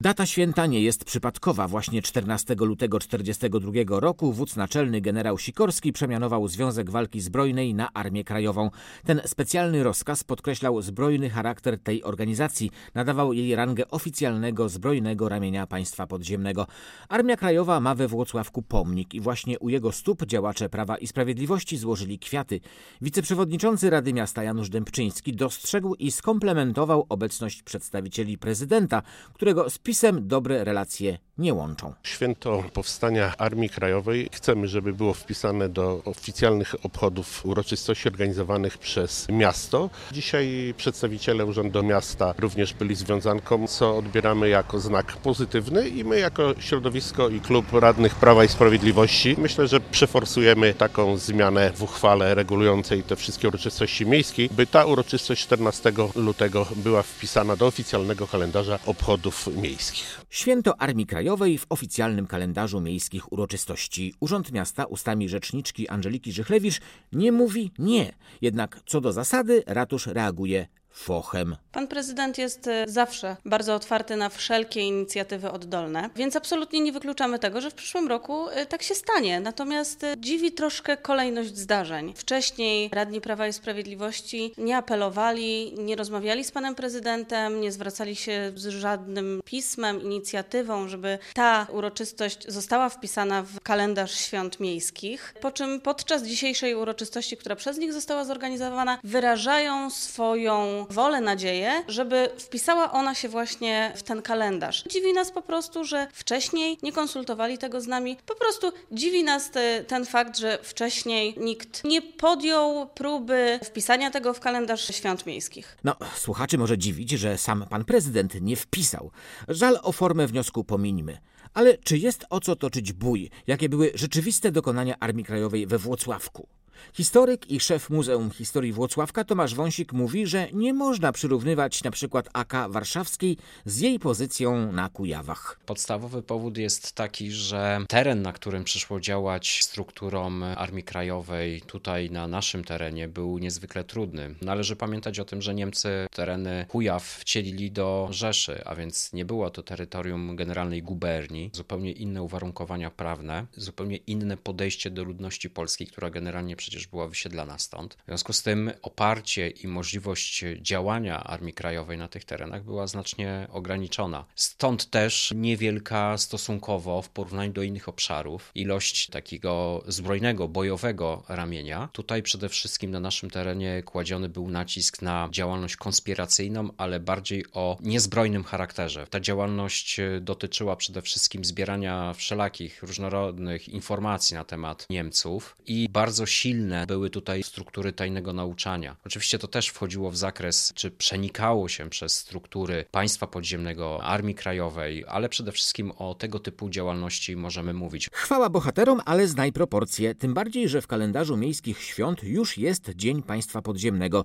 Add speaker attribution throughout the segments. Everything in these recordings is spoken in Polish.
Speaker 1: Data święta nie jest przypadkowa. Właśnie 14 lutego 1942 roku wódz naczelny generał Sikorski przemianował Związek Walki Zbrojnej na Armię Krajową. Ten specjalny rozkaz podkreślał zbrojny charakter tej organizacji, nadawał jej rangę oficjalnego zbrojnego ramienia państwa podziemnego. Armia Krajowa ma we Włocławku pomnik i właśnie u jego stóp działacze Prawa i Sprawiedliwości złożyli kwiaty. Wiceprzewodniczący Rady Miasta Janusz Dębczyński dostrzegł i skomplementował obecność przedstawicieli prezydenta, którego z PiS-em dobre relacje nie łączą.
Speaker 2: Święto powstania Armii Krajowej chcemy, żeby było wpisane do oficjalnych obchodów uroczystości organizowanych przez miasto. Dzisiaj przedstawiciele Urzędu Miasta również byli z wiązanką, co odbieramy jako znak pozytywny i my jako środowisko i klub radnych Prawa i Sprawiedliwości myślę, że przeforsujemy taką zmianę w uchwale regulującej te wszystkie uroczystości miejskie, by ta uroczystość 14 lutego była wpisana do oficjalnego kalendarza obchodów miejskich.
Speaker 1: Święto Armii Krajowej w oficjalnym kalendarzu miejskich uroczystości. Urząd Miasta ustami rzeczniczki Andżeliki Żychlewicz nie mówi nie. Jednak co do zasady ratusz reaguje fochem.
Speaker 3: Pan prezydent jest zawsze bardzo otwarty na wszelkie inicjatywy oddolne, więc absolutnie nie wykluczamy tego, że w przyszłym roku tak się stanie. Natomiast dziwi troszkę kolejność zdarzeń. Wcześniej radni Prawa i Sprawiedliwości nie apelowali, nie rozmawiali z panem prezydentem, nie zwracali się z żadnym pismem, inicjatywą, żeby ta uroczystość została wpisana w kalendarz świąt miejskich. Po czym podczas dzisiejszej uroczystości, która przez nich została zorganizowana, wyrażają swoją wolę, nadzieję, żeby wpisała ona się właśnie w ten kalendarz. Dziwi nas po prostu, że wcześniej nie konsultowali tego z nami. Po prostu dziwi nas ten fakt, że wcześniej nikt nie podjął próby wpisania tego w kalendarz świąt miejskich.
Speaker 1: No, słuchaczy może dziwić, że sam pan prezydent nie wpisał. Żal o formę wniosku pomińmy. Ale czy jest o co toczyć bój? Jakie były rzeczywiste dokonania Armii Krajowej we Włocławku? Historyk i szef Muzeum Historii Włocławka Tomasz Wąsik mówi, że nie można przyrównywać na przykład AK Warszawskiej z jej pozycją na Kujawach.
Speaker 4: Podstawowy powód jest taki, że teren, na którym przyszło działać strukturom Armii Krajowej tutaj na naszym terenie, był niezwykle trudny. Należy pamiętać o tym, że Niemcy tereny Kujaw wcielili do Rzeszy, a więc nie było to terytorium generalnej guberni. Zupełnie inne uwarunkowania prawne, zupełnie inne podejście do ludności polskiej, która generalnie przecież była wysiedlana stąd. W związku z tym oparcie i możliwość działania Armii Krajowej na tych terenach była znacznie ograniczona. Stąd też niewielka stosunkowo w porównaniu do innych obszarów ilość takiego zbrojnego, bojowego ramienia. Tutaj przede wszystkim na naszym terenie kładziony był nacisk na działalność konspiracyjną, ale bardziej o niezbrojnym charakterze. Ta działalność dotyczyła przede wszystkim zbierania wszelakich różnorodnych informacji na temat Niemców i bardzo silne były tutaj struktury tajnego nauczania. Oczywiście to też wchodziło w zakres, czy przenikało się przez struktury państwa podziemnego, Armii Krajowej, ale przede wszystkim o tego typu działalności możemy mówić.
Speaker 1: Chwała bohaterom, ale znaj proporcje. Tym bardziej, że w kalendarzu miejskich świąt już jest Dzień Państwa Podziemnego,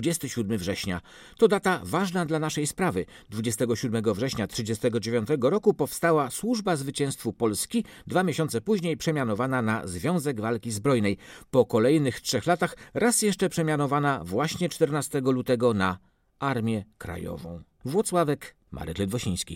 Speaker 1: 27 września. To data ważna dla naszej sprawy. 27 września 1939 roku powstała Służba Zwycięstwu Polski, 2 miesiące później przemianowana na Związek Walki Zbrojnej. Po kolejnych 3 latach raz jeszcze przemianowana właśnie 14 lutego na Armię Krajową. Włocławek, Marek Ledwosiński.